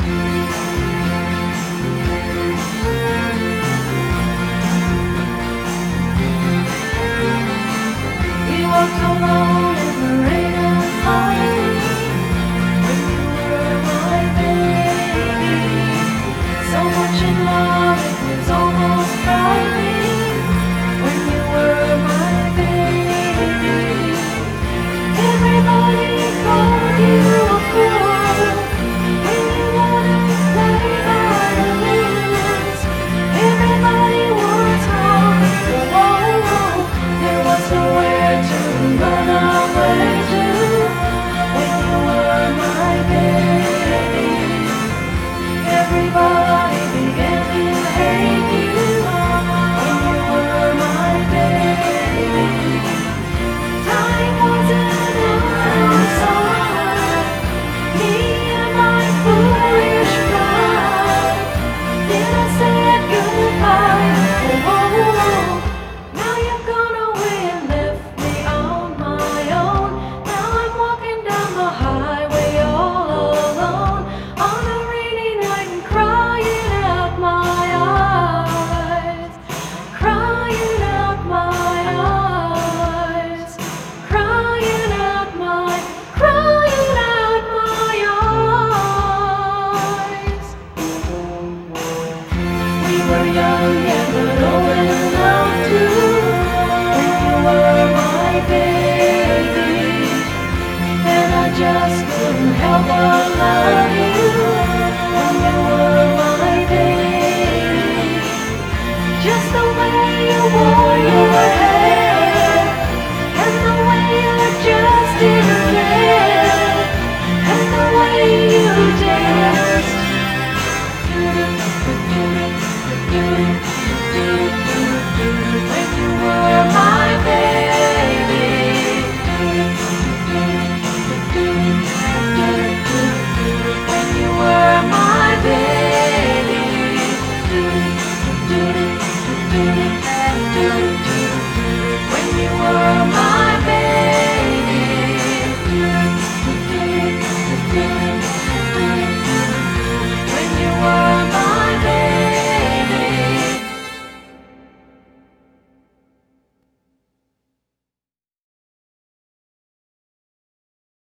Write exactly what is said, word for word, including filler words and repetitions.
We walked alone in the rain and fire when you were my baby. So much in love it was almost frightening when you were my baby. Everybody called you a fool when you wanted to play by the rules. Everybody was home, whoa, whoa. There was nowhere to run away to when you were my baby. Everybody began to hate you when you were my baby. Time wasn't on our side. Me and my foolish pride. Then I said goodbye. Oh, oh, oh. Now you've gone away and left me on my own. Now I'm walking down the highway all alone on a rainy night and crying out my eyes, crying out my eyes, crying out my, crying out my eyes. We were young and but old enough to when you were my baby, and I just couldn't help but love you when you were my baby. Just the way you wore your hair, and the way you just didn't care, and the way you danced. When you were my baby. When you were my baby.